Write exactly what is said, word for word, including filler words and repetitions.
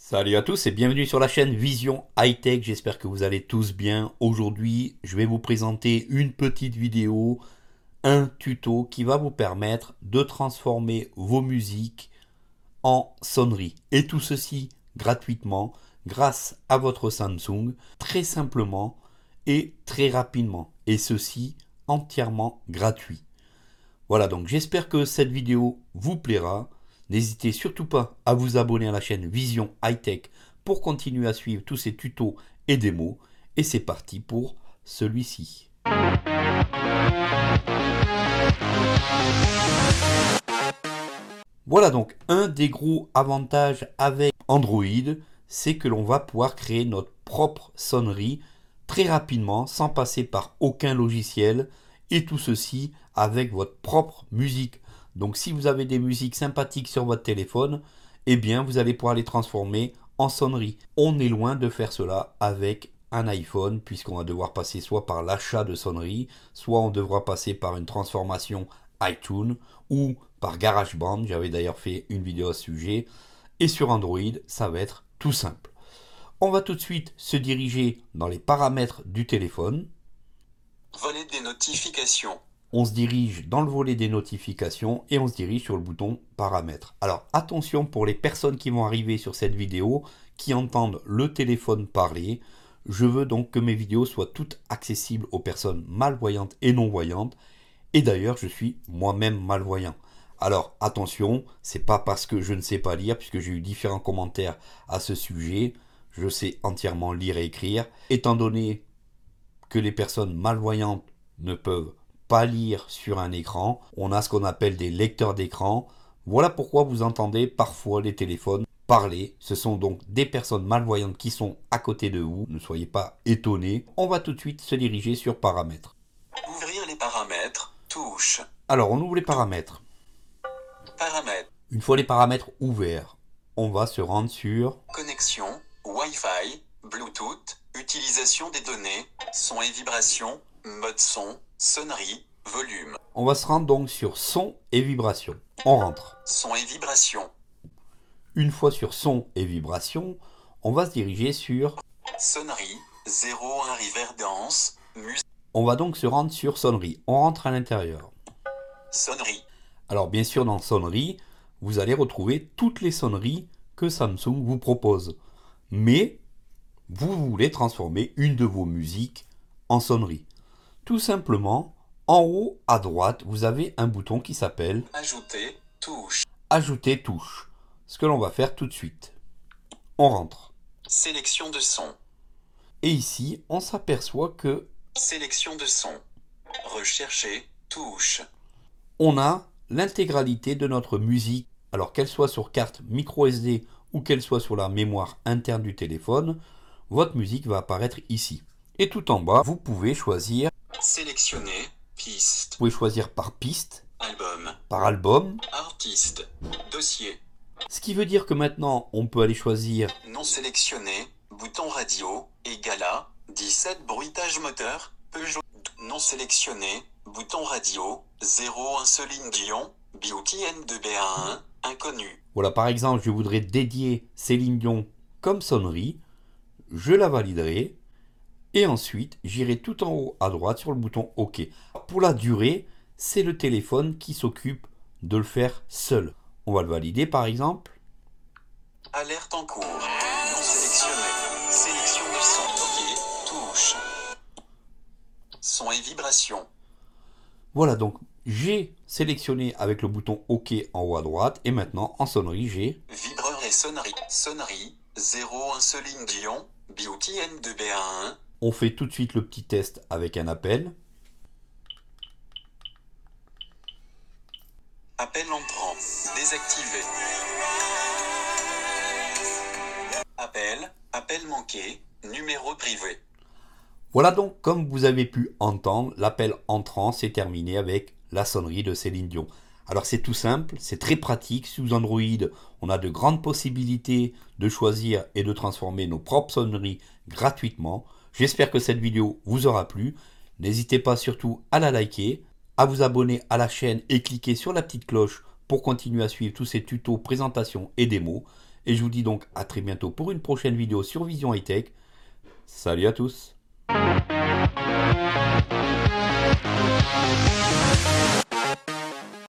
Salut à tous et bienvenue sur la chaîne Vision High Tech, j'espère que vous allez tous bien. Aujourd'hui, je vais vous présenter une petite vidéo, un tuto qui va vous permettre de transformer vos musiques en sonnerie. Et tout ceci gratuitement grâce à votre Samsung, très simplement et très rapidement. Et ceci entièrement gratuit. Voilà, donc j'espère que cette vidéo vous plaira. N'hésitez surtout pas à vous abonner à la chaîne Vision High Tech pour continuer à suivre tous ces tutos et démos. Et c'est parti pour celui-ci. Voilà donc un des gros avantages avec Android, c'est que l'on va pouvoir créer notre propre sonnerie très rapidement sans passer par aucun logiciel et tout ceci avec votre propre musique. Donc si vous avez des musiques sympathiques sur votre téléphone, eh bien vous allez pouvoir les transformer en sonnerie. On est loin de faire cela avec un iPhone puisqu'on va devoir passer soit par l'achat de sonnerie, soit on devra passer par une transformation iTunes ou par GarageBand. J'avais d'ailleurs fait une vidéo à ce sujet. Et sur Android, ça va être tout simple. On va tout de suite se diriger dans les paramètres du téléphone. Volet des notifications. On se dirige dans le volet des notifications et on se dirige sur le bouton paramètres. Alors attention pour les personnes qui vont arriver sur cette vidéo, qui entendent le téléphone parler. Je veux donc que mes vidéos soient toutes accessibles aux personnes malvoyantes et non-voyantes. Et d'ailleurs, je suis moi-même malvoyant. Alors attention, c'est pas parce que je ne sais pas lire, puisque j'ai eu différents commentaires à ce sujet. Je sais entièrement lire et écrire. Étant donné que les personnes malvoyantes ne peuvent pas lire sur un écran, on a ce qu'on appelle des lecteurs d'écran. Voilà pourquoi vous entendez parfois les téléphones parler. Ce sont donc des personnes malvoyantes qui sont à côté de vous. Ne soyez pas étonnés. On va tout de suite se diriger sur paramètres. Ouvrir les paramètres. Touche. Alors on ouvre les paramètres. Paramètres. Une fois les paramètres ouverts, on va se rendre sur Connexion. Wi-Fi. Bluetooth. Utilisation des données. Son et vibration. Mode son. Sonnerie. Volume. On va se rendre donc sur son et vibration. On rentre. Son et vibration. Une fois sur son et vibration, on va se diriger sur Sonnerie. zéro un Riverdance. Musique. On va donc se rendre sur sonnerie. On rentre à l'intérieur. Sonnerie. Alors bien sûr dans sonnerie, vous allez retrouver toutes les sonneries que Samsung vous propose. Mais vous voulez transformer une de vos musiques en sonnerie. Tout simplement, en haut à droite, vous avez un bouton qui s'appelle Ajouter. Touche. Ajouter touche. Ce que l'on va faire tout de suite. On rentre. Sélection de son. Et ici, on s'aperçoit que Sélection de son. Rechercher. Touche. on a l'intégralité de notre musique, alors qu'elle soit sur carte micro S D ou qu'elle soit sur la mémoire interne du téléphone, votre musique va apparaître ici. Et tout en bas, vous pouvez choisir, Sélectionner. Piste. vous pouvez choisir par piste, Album. par album, Artiste. Dossier. ce qui veut dire que maintenant, on peut aller choisir Non sélectionné. Bouton radio. Égala. dix-sept bruitage moteur. Peugeot. Non sélectionné. Bouton radio. zéro un Céline Dion. Beauty N deux B A un. Inconnu. Voilà, par exemple, je voudrais dédier Céline Dion comme sonnerie. Je la validerai. Et ensuite, j'irai tout en haut à droite sur le bouton OK. Pour la durée, c'est le téléphone qui s'occupe de le faire seul. On va le valider, par exemple. Alerte en cours. Non sélectionné. Sélection de son. OK. Touche. Son et vibration. Voilà, donc j'ai sélectionné avec le bouton OK en haut à droite. Et maintenant, en sonnerie, j'ai Vibreur et sonnerie. Sonnerie. zéro un Céline Dion. Beauty N deux B A un. On fait tout de suite le petit test avec un appel. Appel entrant. Désactivé. Appel. Appel manqué. Numéro privé. Voilà donc, comme vous avez pu entendre, l'appel entrant s'est terminé avec la sonnerie de Céline Dion. Alors c'est tout simple, c'est très pratique. Sous Android, on a de grandes possibilités de choisir et de transformer nos propres sonneries gratuitement. J'espère que cette vidéo vous aura plu. N'hésitez pas surtout à la liker, à vous abonner à la chaîne et cliquer sur la petite cloche pour continuer à suivre tous ces tutos, présentations et démos. Et je vous dis donc à très bientôt pour une prochaine vidéo sur Vision High Tech. Salut à tous!